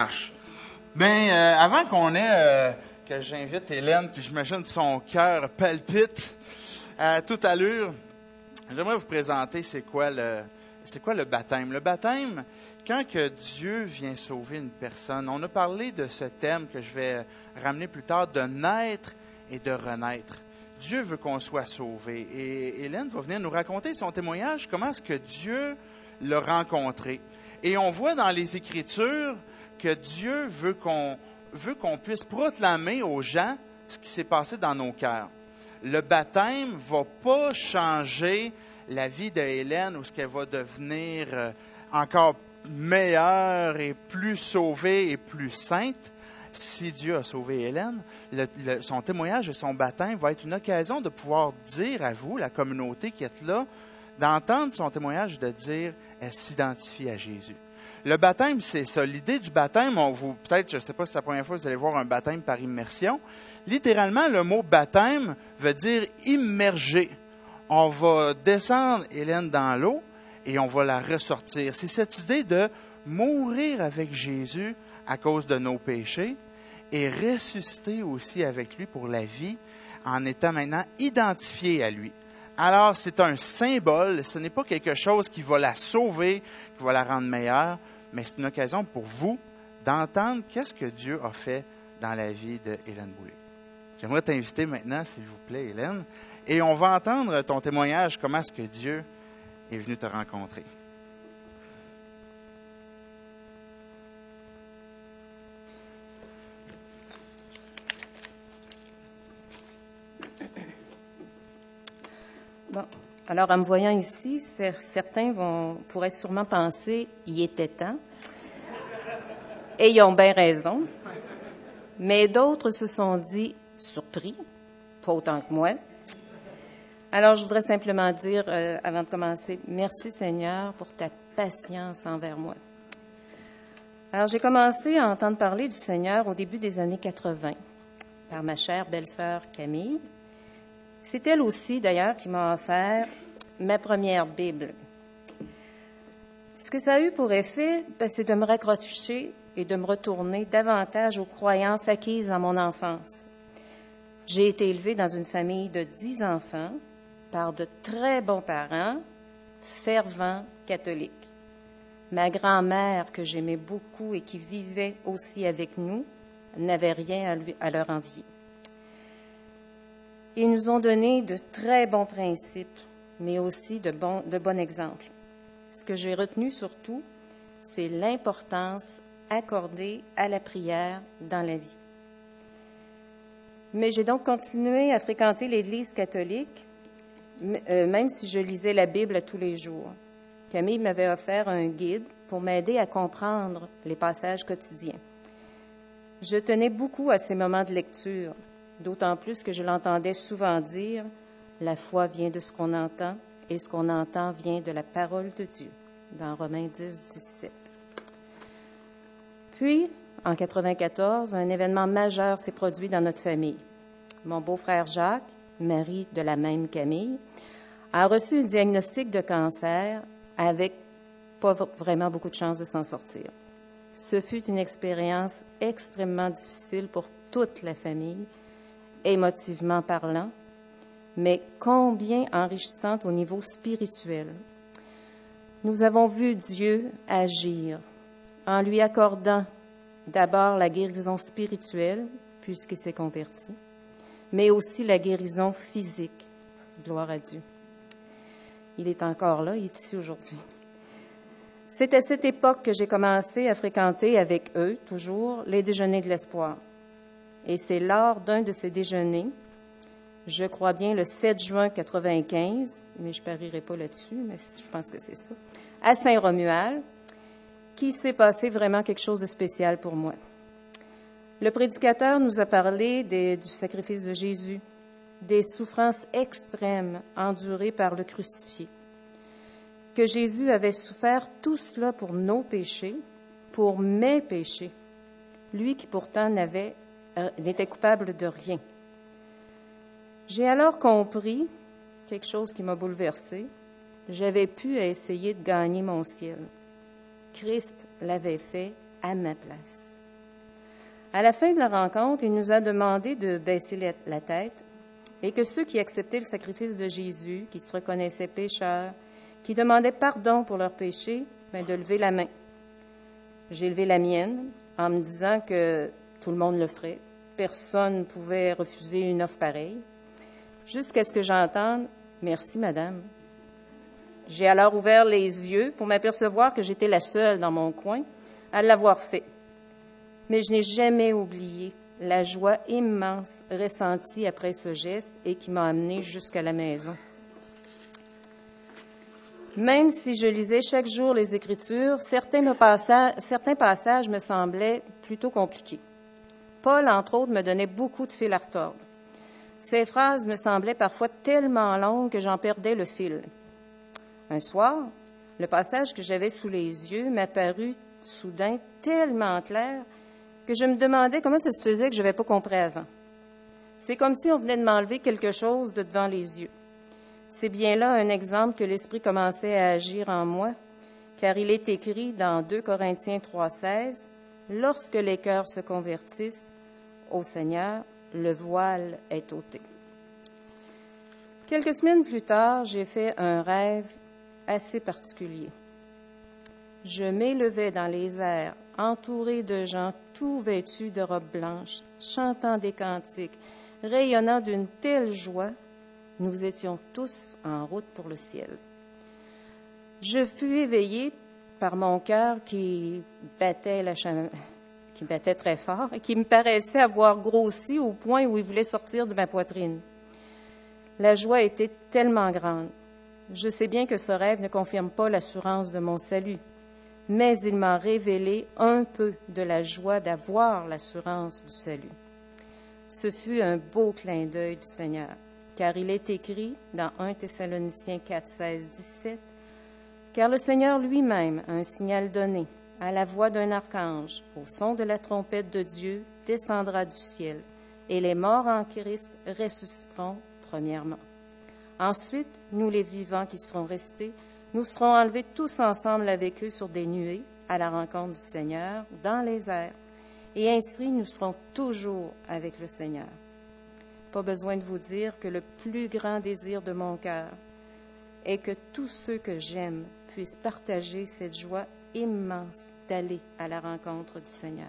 Avant que j'invite Hélène, puis j'imagine que son cœur palpite à toute allure, j'aimerais vous présenter c'est quoi le baptême. Le baptême, quand que Dieu vient sauver une personne, on a parlé de ce thème que je vais ramener plus tard, de naître et de renaître. Dieu veut qu'on soit sauvé. Et Hélène va venir nous raconter son témoignage, comment est-ce que Dieu l'a rencontré. Et on voit dans les Écritures que Dieu veut qu'on puisse proclamer aux gens ce qui s'est passé dans nos cœurs. Le baptême ne va pas changer la vie de Hélène ou ce qu'elle va devenir encore meilleure et plus sauvée et plus sainte. Si Dieu a sauvé Hélène, son témoignage et son baptême va être une occasion de pouvoir dire à vous, la communauté qui êtes là, d'entendre son témoignage, de dire elle s'identifie à Jésus. Le baptême, c'est ça. L'idée du baptême, peut-être, je ne sais pas si c'est la première fois que vous allez voir un baptême par immersion. Littéralement, le mot baptême veut dire immerger. On va descendre Hélène dans l'eau et on va la ressortir. C'est cette idée de mourir avec Jésus à cause de nos péchés et ressusciter aussi avec lui pour la vie en étant maintenant identifié à lui. Alors, c'est un symbole, ce n'est pas quelque chose qui va la sauver, qui va la rendre meilleure, mais c'est une occasion pour vous d'entendre qu'est-ce que Dieu a fait dans la vie de Hélène Boulay. J'aimerais t'inviter maintenant, s'il vous plaît, Hélène, et on va entendre ton témoignage, comment est-ce que Dieu est venu te rencontrer. Bon, alors en me voyant ici, certains pourraient sûrement penser « il était temps », et ils ont bien raison, mais d'autres se sont dit « surpris », pas autant que moi. Alors je voudrais simplement dire, avant de commencer, « merci Seigneur pour ta patience envers moi ». Alors j'ai commencé à entendre parler du Seigneur au début des années 80 par ma chère belle-sœur Camille. C'est elle aussi, d'ailleurs, qui m'a offert ma première Bible. Ce que ça a eu pour effet, c'est de me raccrocher et de me retourner davantage aux croyances acquises dans mon enfance. J'ai été élevée dans une famille de 10 enfants par de très bons parents, fervents catholiques. Ma grand-mère, que j'aimais beaucoup et qui vivait aussi avec nous, n'avait rien à leur envier. Ils nous ont donné de très bons principes, mais aussi de bons exemples. Ce que j'ai retenu surtout, c'est l'importance accordée à la prière dans la vie. Mais j'ai donc continué à fréquenter l'Église catholique, même si je lisais la Bible tous les jours. Camille m'avait offert un guide pour m'aider à comprendre les passages quotidiens. Je tenais beaucoup à ces moments de lecture, d'autant plus que je l'entendais souvent dire « La foi vient de ce qu'on entend, et ce qu'on entend vient de la parole de Dieu », dans Romains 10, 17. Puis, en 1994, un événement majeur s'est produit dans notre famille. Mon beau-frère Jacques, mari de la même Camille, a reçu un diagnostic de cancer avec pas vraiment beaucoup de chances de s'en sortir. Ce fut une expérience extrêmement difficile pour toute la famille, émotivement parlant, mais combien enrichissante au niveau spirituel. Nous avons vu Dieu agir en lui accordant d'abord la guérison spirituelle, puisqu'il s'est converti, mais aussi la guérison physique. Gloire à Dieu. Il est encore là, il est ici aujourd'hui. C'est à cette époque que j'ai commencé à fréquenter avec eux, toujours, les déjeuners de l'espoir. Et c'est lors d'un de ces déjeuners, je crois bien le 7 juin 1995, mais je ne parierai pas là-dessus, mais je pense que c'est ça, à Saint-Romuald, qu'il s'est passé vraiment quelque chose de spécial pour moi. Le prédicateur nous a parlé du sacrifice de Jésus, des souffrances extrêmes endurées par le crucifié, que Jésus avait souffert tout cela pour nos péchés, pour mes péchés, lui qui pourtant n'était coupable de rien. J'ai alors compris quelque chose qui m'a bouleversée. J'avais pu essayer de gagner mon ciel. Christ l'avait fait à ma place. À la fin de la rencontre, il nous a demandé de baisser la tête et que ceux qui acceptaient le sacrifice de Jésus, qui se reconnaissaient pécheurs, qui demandaient pardon pour leurs péchés, de lever la main. J'ai levé la mienne en me disant que tout le monde le ferait. Personne ne pouvait refuser une offre pareille. Jusqu'à ce que j'entende « Merci, madame ». J'ai alors ouvert les yeux pour m'apercevoir que j'étais la seule dans mon coin à l'avoir fait. Mais je n'ai jamais oublié la joie immense ressentie après ce geste et qui m'a amenée jusqu'à la maison. Même si je lisais chaque jour les Écritures, certains passages me semblaient plutôt compliqués. Paul, entre autres, me donnait beaucoup de fil à retordre. Ces phrases me semblaient parfois tellement longues que j'en perdais le fil. Un soir, le passage que j'avais sous les yeux m'apparut soudain tellement clair que je me demandais comment ça se faisait que je n'avais pas compris avant. C'est comme si on venait de m'enlever quelque chose de devant les yeux. C'est bien là un exemple que l'Esprit commençait à agir en moi, car il est écrit dans 2 Corinthiens 3,16 « Lorsque les cœurs se convertissent au Seigneur, le voile est ôté. » Quelques semaines plus tard, j'ai fait un rêve assez particulier. Je m'élevais dans les airs, entouré de gens tout vêtus de robes blanches, chantant des cantiques, rayonnant d'une telle joie. Nous étions tous en route pour le ciel. Je fus éveillée par mon cœur qui battait très fort et qui me paraissait avoir grossi au point où il voulait sortir de ma poitrine. La joie était tellement grande. Je sais bien que ce rêve ne confirme pas l'assurance de mon salut, mais il m'a révélé un peu de la joie d'avoir l'assurance du salut. Ce fut un beau clin d'œil du Seigneur, car il est écrit dans 1 Thessaloniciens 4, 16, 17, « Car le Seigneur lui-même a un signal donné, à la voix d'un archange, au son de la trompette de Dieu, descendra du ciel, et les morts en Christ ressusciteront premièrement. Ensuite, nous les vivants qui serons restés, nous serons enlevés tous ensemble avec eux sur des nuées, à la rencontre du Seigneur, dans les airs, et ainsi nous serons toujours avec le Seigneur. » Pas besoin de vous dire que le plus grand désir de mon cœur est que tous ceux que j'aime puissent partager cette joie immense d'aller à la rencontre du Seigneur.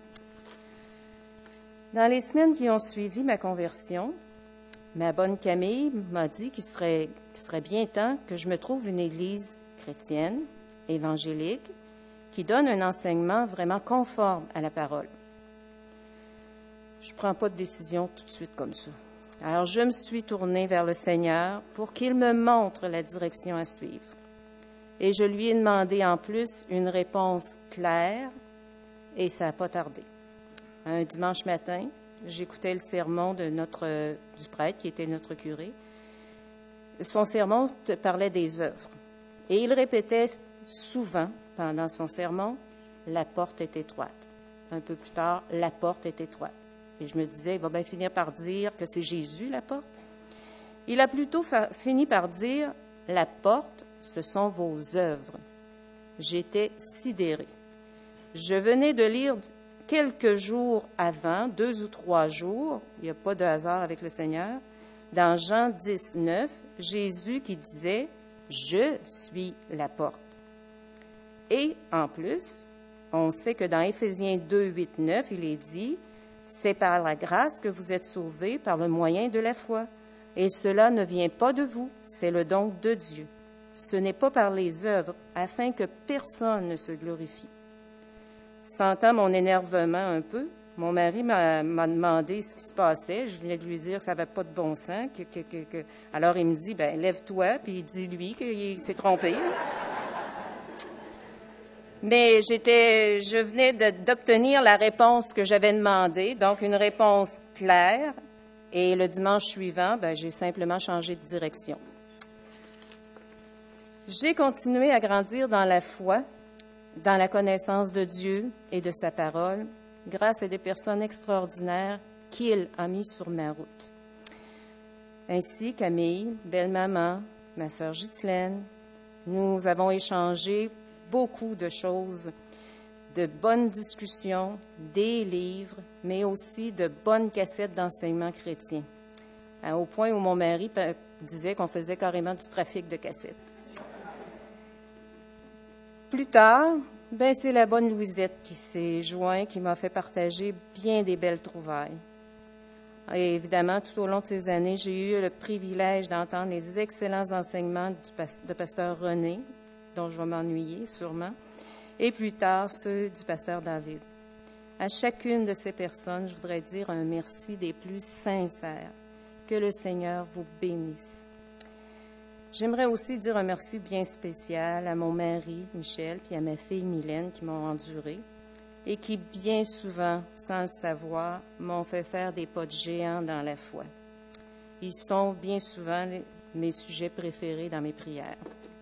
Dans les semaines qui ont suivi ma conversion, ma bonne Camille m'a dit qu'il serait bien temps que je me trouve une église chrétienne, évangélique, qui donne un enseignement vraiment conforme à la parole. Je ne prends pas de décision tout de suite comme ça. Alors, je me suis tournée vers le Seigneur pour qu'il me montre la direction à suivre. Et je lui ai demandé en plus une réponse claire, et ça n'a pas tardé. Un dimanche matin, j'écoutais le sermon du prêtre, qui était notre curé. Son sermon parlait des œuvres. Et il répétait souvent, pendant son sermon, « La porte est étroite ». Un peu plus tard, « La porte est étroite ». Et je me disais, il va bien finir par dire que c'est Jésus, la porte. Il a plutôt fini par dire, la porte, ce sont vos œuvres. J'étais sidérée. Je venais de lire quelques jours avant, 2 ou 3 jours, il n'y a pas de hasard avec le Seigneur, dans Jean 10, 9, Jésus qui disait, je suis la porte. Et en plus, on sait que dans Éphésiens 2, 8, 9, il est dit, c'est par la grâce que vous êtes sauvés par le moyen de la foi. Et cela ne vient pas de vous, c'est le don de Dieu. Ce n'est pas par les œuvres, afin que personne ne se glorifie. Sentant mon énervement un peu, mon mari m'a demandé ce qui se passait. Je venais de lui dire que ça n'avait pas de bon sens. Alors il me dit, lève-toi, puis dis-lui qu'il s'est trompé. Mais je venais d'obtenir la réponse que j'avais demandée, donc une réponse claire. Et le dimanche suivant, j'ai simplement changé de direction. J'ai continué à grandir dans la foi, dans la connaissance de Dieu et de sa parole, grâce à des personnes extraordinaires qu'il a mis sur ma route. Ainsi, Camille, belle-maman, ma sœur Ghislaine, nous avons échangé beaucoup de choses de bonnes discussions, des livres, mais aussi de bonnes cassettes d'enseignement chrétien. Au point où mon mari disait qu'on faisait carrément du trafic de cassettes. Plus tard, c'est la bonne Louisette qui s'est jointe, qui m'a fait partager bien des belles trouvailles. Et évidemment, tout au long de ces années, j'ai eu le privilège d'entendre les excellents enseignements de pasteur René, dont je vais m'ennuyer sûrement, et plus tard ceux du pasteur David. À chacune de ces personnes, je voudrais dire un merci des plus sincères. Que le Seigneur vous bénisse. J'aimerais aussi dire un merci bien spécial à mon mari, Michel, puis à ma fille, Mylène, qui m'ont enduré et qui, bien souvent, sans le savoir, m'ont fait faire des pas de géant dans la foi. Ils sont bien souvent mes sujets préférés dans mes prières.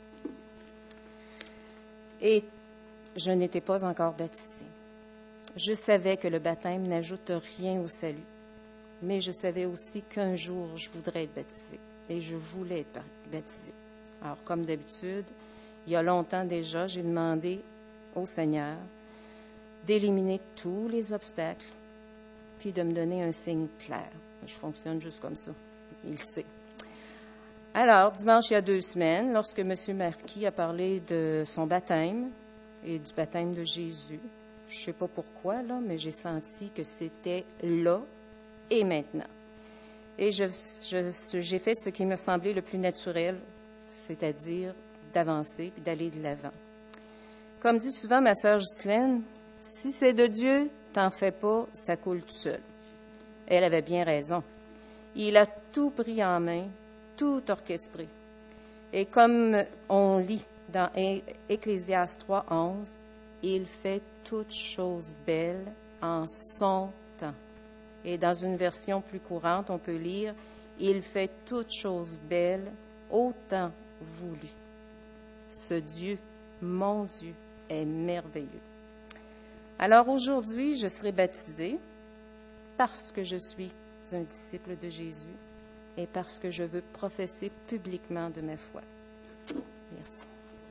Et je n'étais pas encore baptisée. Je savais que le baptême n'ajoute rien au salut, mais je savais aussi qu'un jour, je voudrais être baptisée et je voulais être baptisée. Alors, comme d'habitude, il y a longtemps déjà, j'ai demandé au Seigneur d'éliminer tous les obstacles, puis de me donner un signe clair. Je fonctionne juste comme ça. Il le sait. Alors, dimanche, il y a 2 semaines, lorsque M. Marquis a parlé de son baptême et du baptême de Jésus, je ne sais pas pourquoi, là, mais j'ai senti que c'était là et maintenant. Et j'ai fait ce qui me semblait le plus naturel, c'est-à-dire d'avancer et d'aller de l'avant. Comme dit souvent ma sœur Ghislaine, si c'est de Dieu, t'en fais pas, ça coule tout seul. Elle avait bien raison. Il a tout pris en main, tout orchestré. Et comme on lit dans Ecclésiaste 3:11, il fait toutes choses belles en son temps. Et dans une version plus courante, on peut lire « Il fait toutes choses belles au temps voulu ». Ce Dieu, mon Dieu, est merveilleux. Alors aujourd'hui, je serai baptisée parce que je suis un disciple de Jésus et parce que je veux professer publiquement de ma foi. Merci.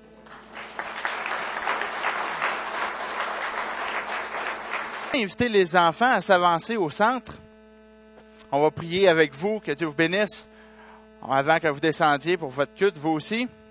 Inviter les enfants à s'avancer au centre. On va prier avec vous, que Dieu vous bénisse, avant que vous descendiez pour votre culte, vous aussi.